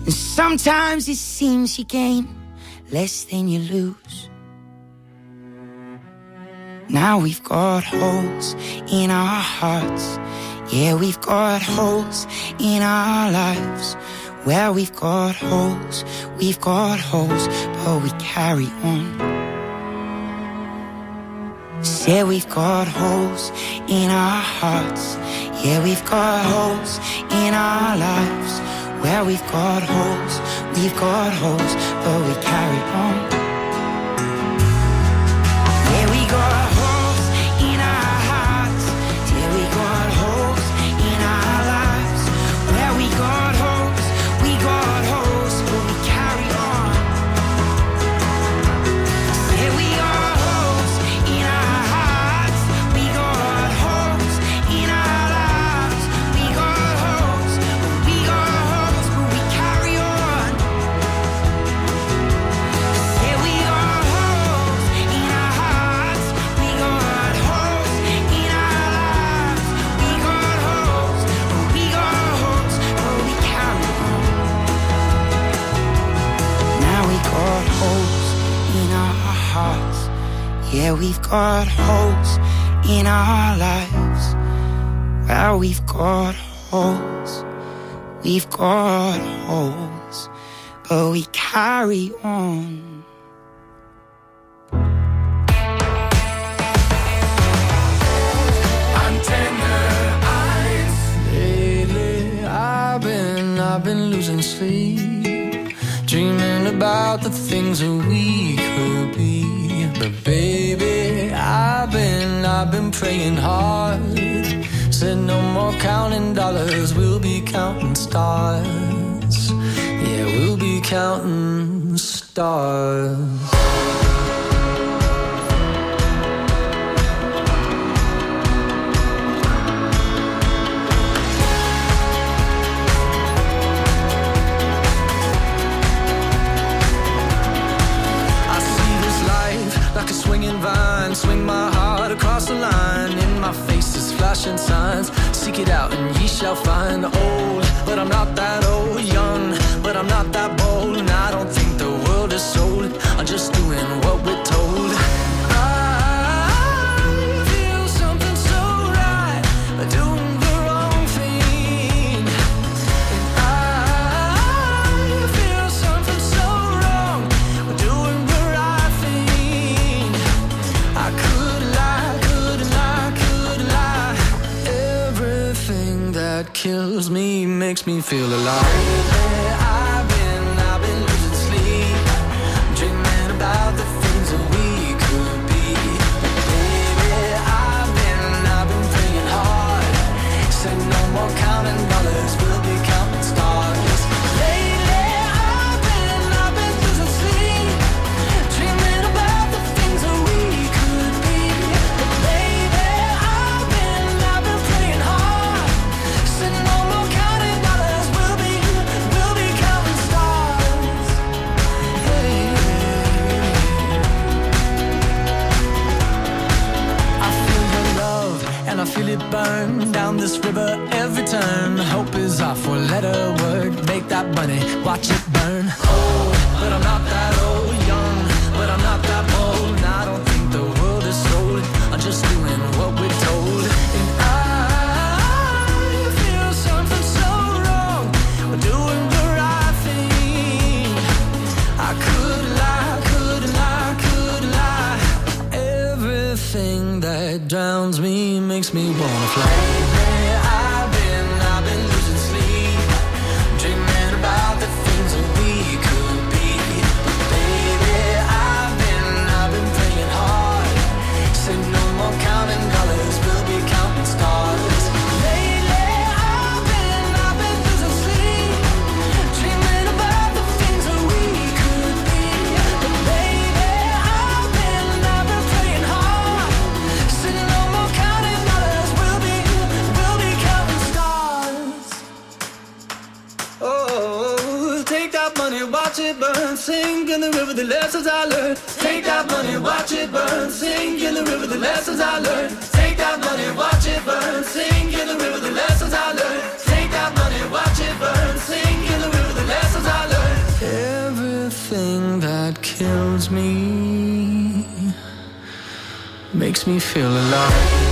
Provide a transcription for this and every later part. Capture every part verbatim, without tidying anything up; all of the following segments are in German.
And sometimes it seems you gain less than you lose. Now we've got holes in our hearts. Yeah, we've got holes in our lives. Well, we've got holes, we've got holes, but we carry on. Say we've got holes in our hearts. Yeah, we've got holes in our lives. Well, we've got holes, we've got holes, but we carry on. Yeah, we got holes in our hearts. Yeah, we got holes in our lives. Well, we got holes, we got holes, but we carry on. Yeah, we got holes in our hearts. We got holes in our lives. We got holes, we got holes, but we carry on. Yeah, we got holes in our hearts. We got holes in our lives. We got holes, we got holes, but we carry on. Now we got holes in our hearts. Yeah, we've got holes in our lives. Well, we've got holes, we've got holes, but we carry on. Lately, I've been, I've been losing sleep, dreaming about the things that we could be. But baby, I've been, I've been praying hard. Said no more counting dollars, we'll be counting stars. Yeah, we'll be counting stars. Like a swinging vine, swing my heart across the line. In my face is flashing signs. Seek it out and ye shall find. Old, but I'm not that old. Young, but I'm not that bold. And I don't think the world is sold. I'm just doing what we're told. I feel something so right, doing the wrong thing. And I feel something so wrong, doing the right thing. I could lie, could lie, could lie. Everything that kills me makes me feel alive. I've been, I've been losing sleep, dreaming about the things that we could be. Baby, I've been, I've been praying hard. Said no more counting dollars, we'll be counting stars. Lately, I've been, I've been losing sleep, dreaming about the things that we could be. But baby, I've been, I've been praying hard. Said no more counting dollars, we'll be, we'll be counting stars. Hey. I feel your love and I feel it burn down this river every turn. Hope is our four-letter word. Make that money, watch it burn. Old, but I'm not that old. Young, but I'm not that bold. And I don't think the world is sold. I'm just doing what we're told. And I feel something so wrong, we're doing the right thing. I could lie, could lie, could lie. Everything that drowns me makes me wanna fly. I've been, I've been losing sleep, dreaming about the things that we could be. Baby, I've been, I've been praying hard. Said no more counting dollars, we'll be counting stars. Lately, I've been, I've been losing sleep, dreaming about the things that we could be. But baby, I've been, I've been praying hard. Said no more counting dollars, we'll be, we'll be counting stars. Oh, take that money, watch it burn, sink in the river, the lessons I learned. Take that money, watch it burn, sink in the river, the lessons I learned. Take that money, watch it burn, sink in the river, the lessons I learned. Take that money, watch it burn, sink in the river, the lessons I kills me, makes me feel alive.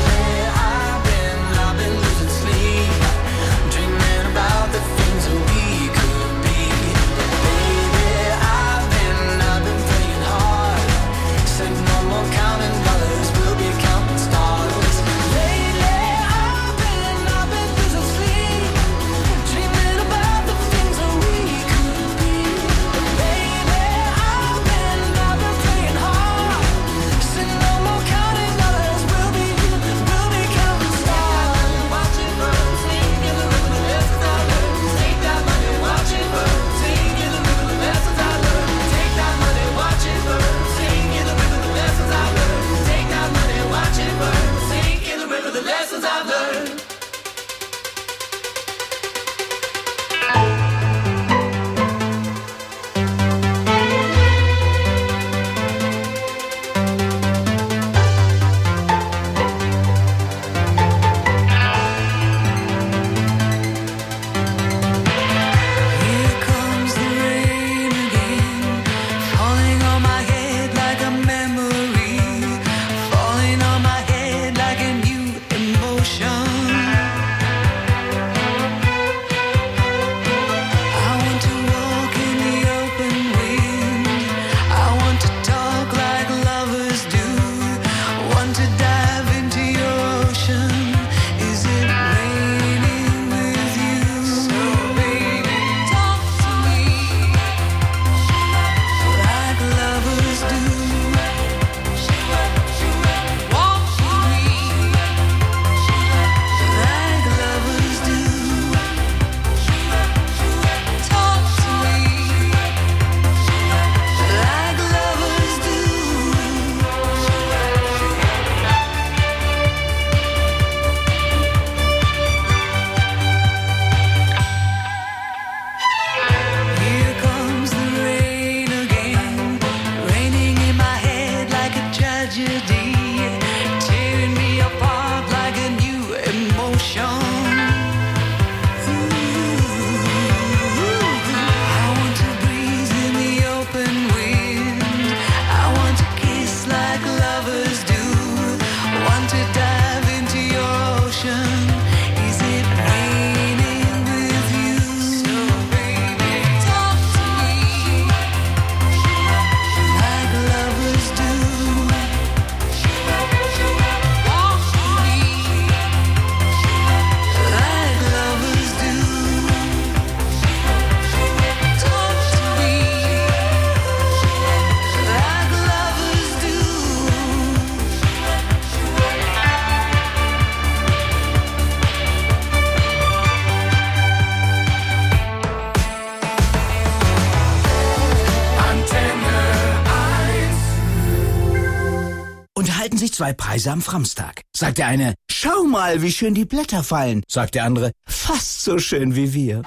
Sich zwei Preise am Framstag. Sagt der eine, schau mal, wie schön die Blätter fallen. Sagt der andere, fast so schön wie wir.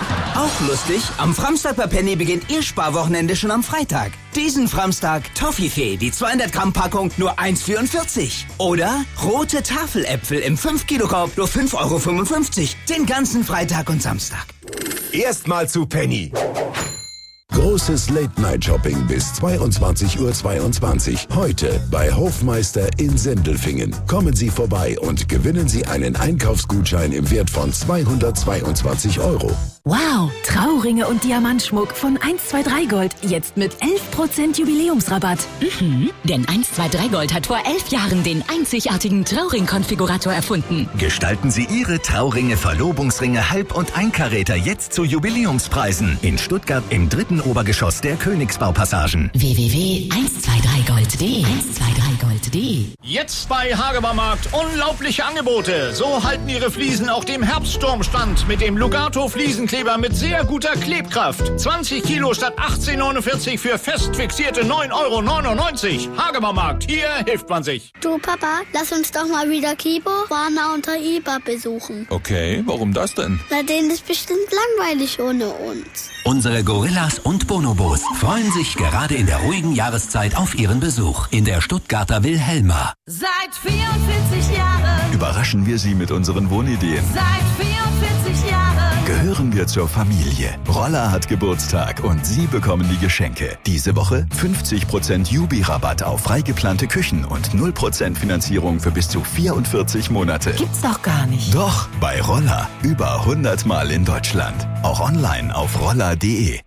Auch lustig, am Framstag bei Penny beginnt Ihr Sparwochenende schon am Freitag. Diesen Framstag Toffifee, die zweihundert Gramm Packung nur eins Komma vierundvierzig. Oder rote Tafeläpfel im fünf Kilo Korb nur fünf Komma fünfundfünfzig Euro. Den ganzen Freitag und Samstag. Erstmal zu Penny. Großes Late-Night-Shopping bis zweiundzwanzig Uhr zweiundzwanzig. Heute bei Hofmeister in Sendelfingen. Kommen Sie vorbei und gewinnen Sie einen Einkaufsgutschein im Wert von zweihundertzweiundzwanzig Euro. Wow, Trauringe und Diamantschmuck von eins zwei drei Gold. Jetzt mit elf Prozent Jubiläumsrabatt. Mhm, denn eins zwei drei Gold hat vor elf Jahren den einzigartigen Trauring-Konfigurator erfunden. Gestalten Sie Ihre Trauringe, Verlobungsringe, Halb- und Einkaräter jetzt zu Jubiläumspreisen. In Stuttgart im dritten Obergeschoss der Königsbaupassagen. w w w punkt eins zwei drei gold punkt de eins zwei drei gold punkt de Jetzt bei Hagebermarkt unglaubliche Angebote. So halten Ihre Fliesen auch dem Herbststurm stand mit dem Lugato Fliesenkleber mit sehr guter Klebkraft. zwanzig Kilo statt achtzehn neunundvierzig für fest fixierte neun Euro neunundneunzig. Hagebermarkt, hier hilft man sich. Du Papa, lass uns doch mal wieder Kibo, Warner und Iba besuchen. Okay, warum das denn? Na, denen ist bestimmt langweilig ohne uns. Unsere Gorillas und Bonobos freuen sich gerade in der ruhigen Jahreszeit auf ihren Besuch in der Stuttgarter Wilhelma. Seit vierundvierzig Jahren überraschen wir Sie mit unseren Wohnideen. Seit vierundvierzig Jahren gehören wir zur Familie. Roller hat Geburtstag und Sie bekommen die Geschenke. Diese Woche fünfzig Prozent Jubi-Rabatt auf freigeplante Küchen und null Prozent Finanzierung für bis zu vierundvierzig Monate. Gibt's doch gar nicht. Doch, bei Roller. Über hundert Mal in Deutschland. Auch online auf roller punkt de.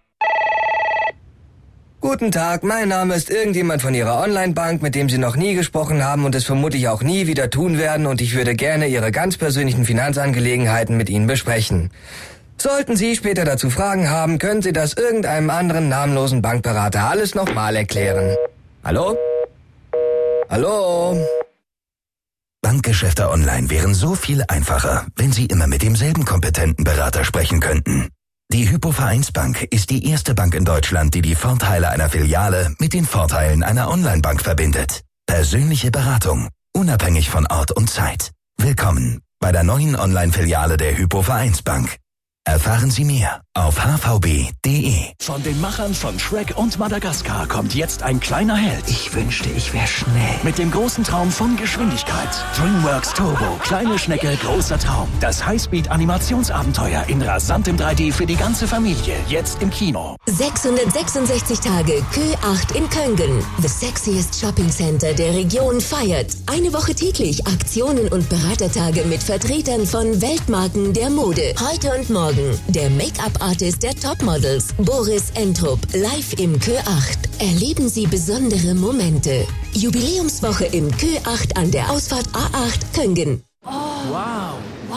Guten Tag, mein Name ist irgendjemand von Ihrer Online-Bank, mit dem Sie noch nie gesprochen haben und es vermutlich auch nie wieder tun werden, und ich würde gerne Ihre ganz persönlichen Finanzangelegenheiten mit Ihnen besprechen. Sollten Sie später dazu Fragen haben, können Sie das irgendeinem anderen namenlosen Bankberater alles nochmal erklären. Hallo? Hallo? Bankgeschäfte online wären so viel einfacher, wenn Sie immer mit demselben kompetenten Berater sprechen könnten. Die Hypo Vereinsbank ist die erste Bank in Deutschland, die die Vorteile einer Filiale mit den Vorteilen einer Online-Bank verbindet. Persönliche Beratung, unabhängig von Ort und Zeit. Willkommen bei der neuen Online-Filiale der Hypo Vereinsbank. Erfahren Sie mehr auf h v b punkt d e. Von den Machern von Shrek und Madagaskar kommt jetzt ein kleiner Held. Ich wünschte, ich wäre schnell. Mit dem großen Traum von Geschwindigkeit. DreamWorks Turbo, kleine Schnecke, großer Traum. Das Highspeed-Animationsabenteuer in rasantem drei D für die ganze Familie. Jetzt im Kino. sechshundertsechsundsechzig Tage Kö acht in Köngen. The sexiest Shopping Center der Region feiert. Eine Woche täglich Aktionen und Beratertage mit Vertretern von Weltmarken der Mode. Heute und morgen der Make-up-Artist der Topmodels, Boris Entrup, live im Kö acht. Erleben Sie besondere Momente. Jubiläumswoche im Kö acht an der Ausfahrt A acht Köngen. Oh, wow. Wow.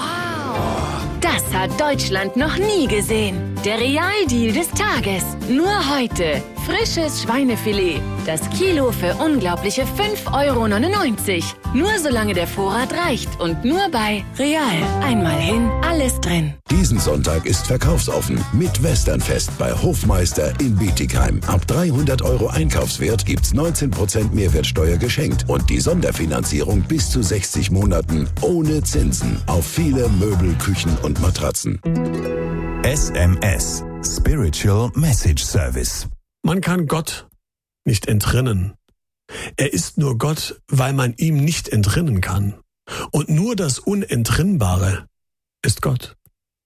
Das hat Deutschland noch nie gesehen. Der Realdeal des Tages. Nur heute. Frisches Schweinefilet. Das Kilo für unglaubliche fünf Euro neunundneunzig. Nur solange der Vorrat reicht und nur bei Real. Einmal hin, alles drin. Diesen Sonntag ist verkaufsoffen mit Westernfest bei Hofmeister in Bietigheim. Ab dreihundert Euro Einkaufswert gibt's neunzehn Prozent Mehrwertsteuer geschenkt und die Sonderfinanzierung bis zu sechzig Monaten ohne Zinsen auf viele Möbel, Küchen und Matratzen. S M S Spiritual Message Service. Man kann Gott nicht entrinnen. Er ist nur Gott, weil man ihm nicht entrinnen kann. Und nur das Unentrinnbare ist Gott.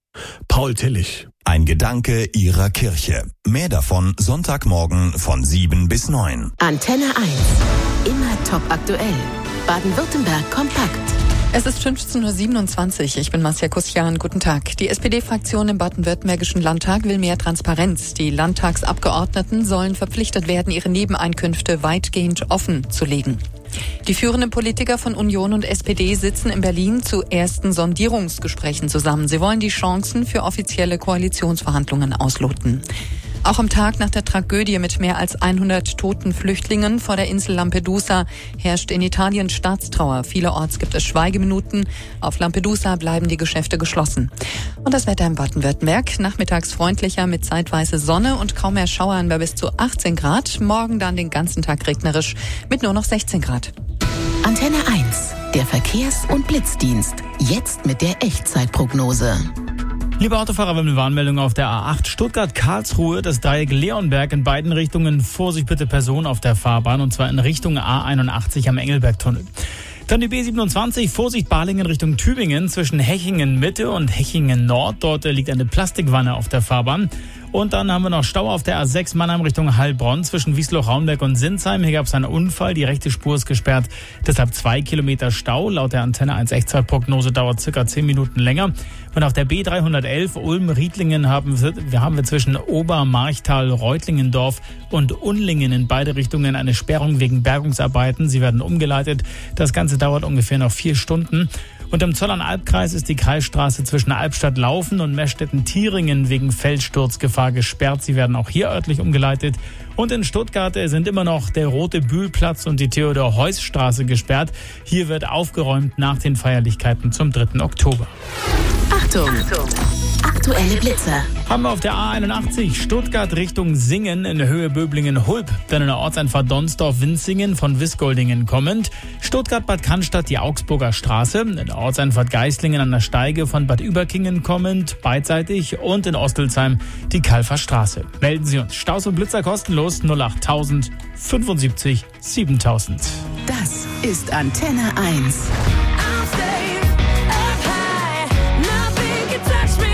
Paul Tillich. Ein Gedanke Ihrer Kirche. Mehr davon Sonntagmorgen von sieben bis neun. Antenne eins. Immer top aktuell. Baden-Württemberg kompakt. Es ist fünfzehn Uhr siebenundzwanzig. Ich bin Marcia Kusian. Guten Tag. Die S P D-Fraktion im baden-württembergischen Landtag will mehr Transparenz. Die Landtagsabgeordneten sollen verpflichtet werden, ihre Nebeneinkünfte weitgehend offen zu legen. Die führenden Politiker von Union und S P D sitzen in Berlin zu ersten Sondierungsgesprächen zusammen. Sie wollen die Chancen für offizielle Koalitionsverhandlungen ausloten. Auch am Tag nach der Tragödie mit mehr als hundert toten Flüchtlingen vor der Insel Lampedusa herrscht in Italien Staatstrauer. Vielerorts gibt es Schweigeminuten. Auf Lampedusa bleiben die Geschäfte geschlossen. Und das Wetter in Baden-Württemberg. Nachmittags freundlicher mit zeitweise Sonne und kaum mehr Schauern bei bis zu achtzehn Grad. Morgen dann den ganzen Tag regnerisch mit nur noch sechzehn Grad. Antenne eins, der Verkehrs- und Blitzdienst. Jetzt mit der Echtzeitprognose. Liebe Autofahrer, wir haben eine Warnmeldung auf der A acht Stuttgart-Karlsruhe, das Dreieck Leonberg in beiden Richtungen. Vorsicht bitte Personen auf der Fahrbahn, und zwar in Richtung A einundachtzig am Engelbergtunnel. Dann die B siebenundzwanzig, Vorsicht Balingen Richtung Tübingen zwischen Hechingen Mitte und Hechingen Nord. Dort liegt eine Plastikwanne auf der Fahrbahn. Und dann haben wir noch Stau auf der A sechs Mannheim Richtung Heilbronn zwischen Wiesloch-Raunberg und Sinsheim. Hier gab es einen Unfall, die rechte Spur ist gesperrt, deshalb zwei Kilometer Stau. Laut der Antenne eins Echtzeitprognose dauert circa zehn Minuten länger. Und auf der B dreihundertelf Ulm-Riedlingen haben wir, wir haben wir zwischen Obermarchtal, Reutlingendorf und Unlingen in beide Richtungen eine Sperrung wegen Bergungsarbeiten. Sie werden umgeleitet. Das Ganze dauert ungefähr noch vier Stunden. Und im Zollern-Albkreis ist die Kreisstraße zwischen Albstadt-Laufen und Meschtetten-Thieringen wegen Felssturzgefahr gesperrt. Sie werden auch hier örtlich umgeleitet. Und in Stuttgart sind immer noch der Rote Bühlplatz und die Theodor-Heuss-Straße gesperrt. Hier wird aufgeräumt nach den Feierlichkeiten zum dritten Oktober. Achtung! Achtung. Aktuelle Blitzer. Haben wir auf der A einundachtzig Stuttgart Richtung Singen in der Höhe Böblingen-Hulb. Dann in der Ortseinfahrt Donsdorf-Winzingen von Wißgoldingen kommend. Stuttgart-Bad Cannstatt die Augsburger Straße. In der Ortseinfahrt Geislingen an der Steige von Bad Überkingen kommend, beidseitig. Und in Ostelsheim die Kalfer Straße. Melden Sie uns. Staus und Blitzer kostenlos null acht tausend fünfundsiebzig siebentausend. Das ist Antenne eins. Und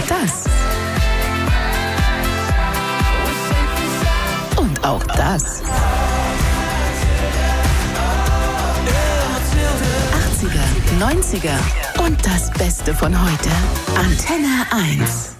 das. Und auch das. achtziger, neunziger und das Beste von heute. Antenne eins.